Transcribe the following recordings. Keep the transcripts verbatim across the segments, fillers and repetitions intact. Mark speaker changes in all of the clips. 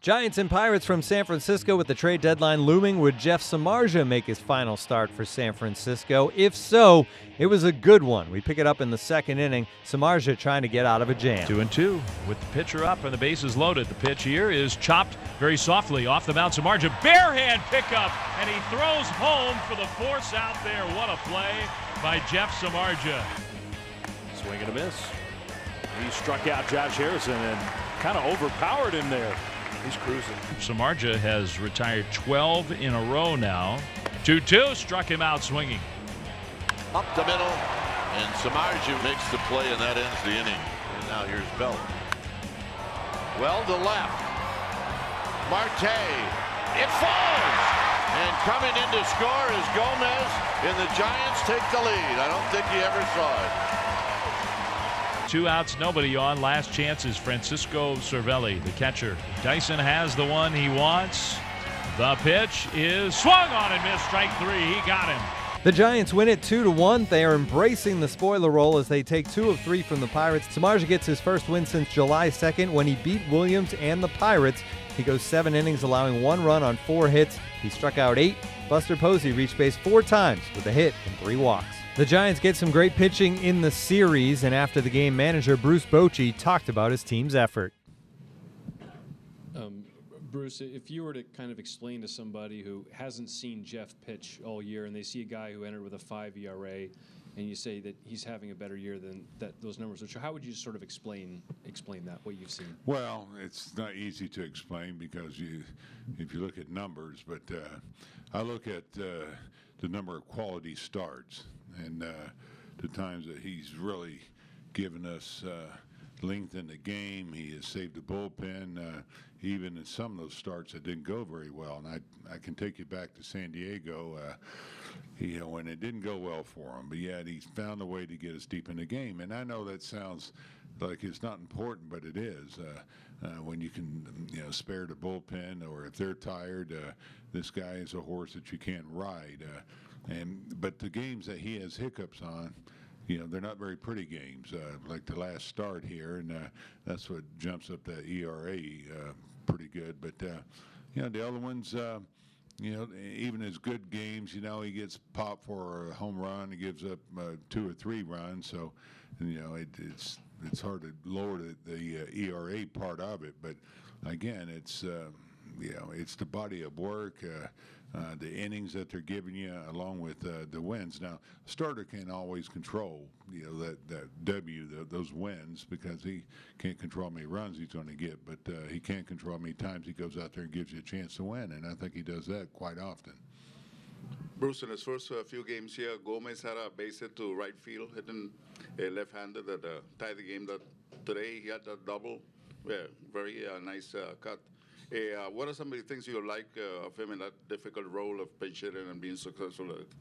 Speaker 1: Giants and Pirates from San Francisco with the trade deadline looming. Would Jeff Samardzija make his final start for San Francisco? If so, it was a good one. We pick it up in the second inning. Samardzija trying to get out of a jam.
Speaker 2: Two and two with the pitcher up and the bases loaded. The pitch here is chopped very softly off the mound. Samardzija, bare hand pickup, and he throws home for the force out there. What a play by Jeff Samardzija.
Speaker 3: Swing and a miss. He struck out Josh Harrison and kind of overpowered him there. He's cruising.
Speaker 2: Samardzija has retired twelve in a row now. two two struck him out swinging.
Speaker 4: Up the middle, and Samardzija makes the play, and that ends the inning. And now here's Bell. Well to left. Marte. It falls. And coming in to score is Gomez, and the Giants take the lead. I don't think he ever saw it.
Speaker 2: Two outs, nobody on. Last chance is Francisco Cervelli, the catcher. Dyson has the one he wants. The pitch is swung on and missed. Strike three. He got him.
Speaker 1: The Giants win it two to one. They are embracing the spoiler role as they take two of three from the Pirates. Samardzija gets his first win since July second when he beat Williams and the Pirates. He goes seven innings, allowing one run on four hits. He struck out eight. Buster Posey reached base four times with a hit and three walks. The Giants get some great pitching in the series, and after the game, manager Bruce Bochy talked about his team's effort.
Speaker 5: Um, Bruce, if you were to kind of explain to somebody who hasn't seen Jeff pitch all year, and they see a guy who entered with a five E R A, and you say that he's having a better year than that those numbers would show, how would you sort of explain explain that, what you've seen?
Speaker 6: Well, it's not easy to explain because you, if you look at numbers, but uh, I look at uh, the number of quality starts. And uh, the times that he's really given us uh, length in the game, he has saved the bullpen, uh, even in some of those starts that didn't go very well. And I, I can take you back to San Diego, uh, you know, when it didn't go well for him, but yet he's found a way to get us deep in the game. And I know that sounds like it's not important, but it is. Uh, uh, when you can, you know, spare the bullpen, or if they're tired, uh, this guy is a horse that you can't ride. Uh, And but the games that he has hiccups on, you know, they're not very pretty games. Uh, like the last start here, and uh, that's what jumps up that E R A uh, pretty good. But uh, you know, the other ones, uh, you know, even his good games, you know, he gets popped for a home run, he gives up uh, two or three runs. So, you know, it, it's it's hard to lower the, the uh, E R A part of it. But again, it's uh, you know, it's the body of work. Uh, Uh, the innings that they're giving you, along with uh, the wins. Now, a starter can't always control, you know, that that W, the, those wins, because he can't control how many runs he's going to get. But uh, he can't control how many times he goes out there and gives you a chance to win, and I think he does that quite often.
Speaker 7: Bruce, in his first uh, few games here, Gomez had a base hit to right field, hitting a left-hander that uh, tied the game. That today he had a double, yeah, very uh, nice uh, cut. Hey, uh, what are some of the things you like uh, of him in that difficult role of pinch hitting and being successful at it?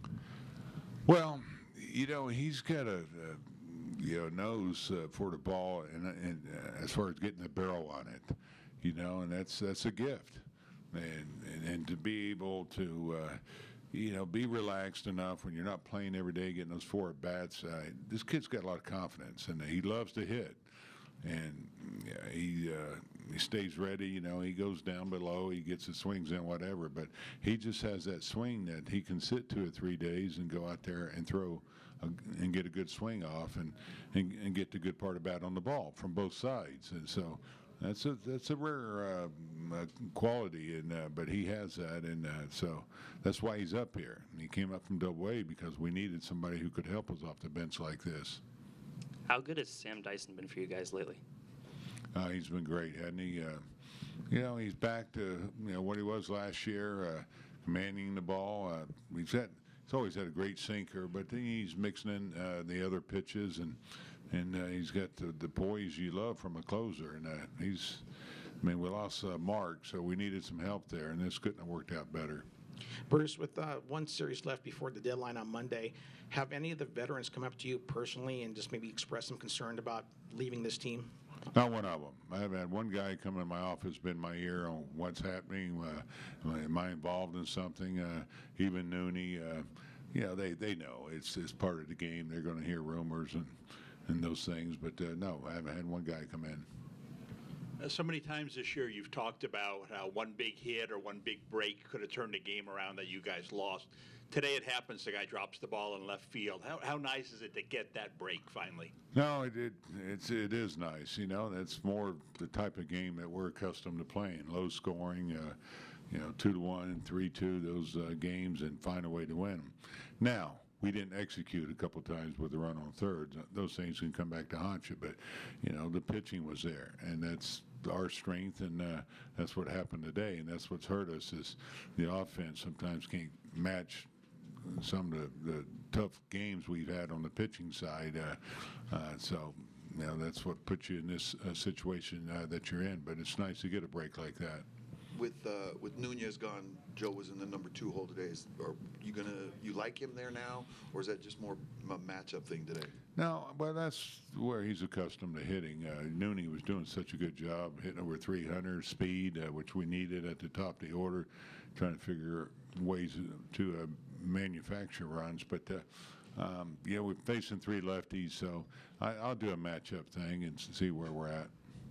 Speaker 6: Well, you know, he's got a, a you know nose uh, for the ball, and, and uh, as far as getting the barrel on it, you know, and that's that's a gift, and and, and to be able to. Uh, You know, be relaxed enough when you're not playing every day, getting those four at bats. Uh, this kid's got a lot of confidence, and he loves to hit. And yeah, he uh, he stays ready. You know, he goes down below, he gets his swings in, whatever. But he just has that swing that he can sit two or three days and go out there and throw a, and get a good swing off, and, and and get the good part of bat on the ball from both sides. And so. That's a that's a rare uh, uh, quality, and uh, but he has that, and uh, so that's why he's up here. And he came up from Double A because we needed somebody who could help us off the bench like this.
Speaker 8: How good has Sam Dyson been for you guys lately?
Speaker 6: Uh, he's been great, hasn't he? Uh, you know, he's back to you know what he was last year, uh, commanding the ball. Uh, he's had he's always had a great sinker, but then he's mixing in uh, the other pitches and. And uh, he's got the, the poise you love from a closer. And uh, he's, I mean, we lost uh, Mark, so we needed some help there, and this couldn't have worked out better.
Speaker 9: Bruce, with uh, one series left before the deadline on Monday, have any of the veterans come up to you personally and just maybe express some concern about leaving this team?
Speaker 6: Not one of them. I've had one guy come in my office, been my ear on what's happening. Uh, am I involved in something? Uh, even Nooney, uh, you know, they, they know. It's, it's part of the game. They're going to hear rumors and and those things, but uh, no, I haven't had one guy come in.
Speaker 10: Uh, So many times this year you've talked about how one big hit or one big break could have turned the game around that you guys lost. Today it happens, the guy drops the ball in left field. How, how nice is it to get that break finally?
Speaker 6: No, it, it it's it is nice. You know, that's more the type of game that we're accustomed to playing. Low scoring, uh, you know, two to one, three two, those uh, games, and find a way to win them. Now, we didn't execute a couple times with the run on third. Those things can come back to haunt you, but you know the pitching was there, and that's our strength, and uh, that's what happened today, and that's what's hurt us is the offense sometimes can't match some of the, the tough games we've had on the pitching side. Uh, uh, so, you know, that's what puts you in this uh, situation uh, that you're in. But it's nice to get a break like that.
Speaker 11: With uh, with Nunez gone, Joe was in the number two hole today. Is, are you gonna you like him there now, or is that just more a matchup thing today?
Speaker 6: No, well, that's where he's accustomed to hitting. Uh, Nooney was doing such a good job, hitting over three hundred speed, uh, which we needed at the top of the order, trying to figure ways to uh, manufacture runs. But uh, um, yeah, we're facing three lefties, so I, I'll do a matchup thing and see where we're at.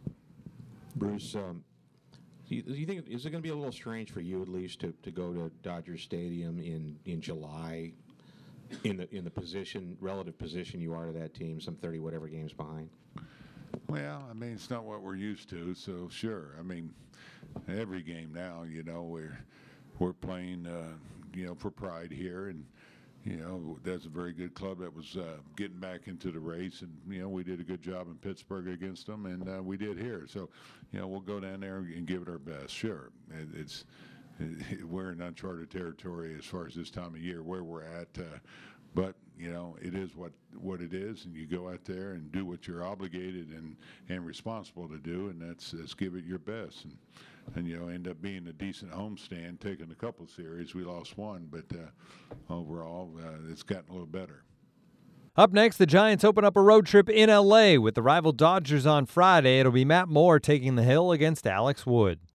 Speaker 12: Bruce, um, do you, do you think is it going to be a little strange for you at least to, to go to Dodger Stadium in, in July in the in the position relative position you are to that team, some thirty whatever games behind?
Speaker 6: Well, I mean, it's not what we're used to, so sure. I mean, every game now, you know, we're we're playing, uh, you know, for pride here, and you know, that's a very good club that was uh, getting back into the race, and you know, we did a good job in Pittsburgh against them, and uh, we did here. So, you know, we'll go down there and give it our best. Sure, it, it's it, we're in uncharted territory as far as this time of year where we're at, uh, but you know, it is what what it is, and you go out there and do what you're obligated and and responsible to do, and that's, that's give it your best, and and you know, end up being a decent homestand, taking a couple series. We lost one, but uh, overall, uh, it's gotten a little better.
Speaker 1: Up next, the Giants open up a road trip in L A with the rival Dodgers on Friday. It'll be Matt Moore taking the hill against Alex Wood.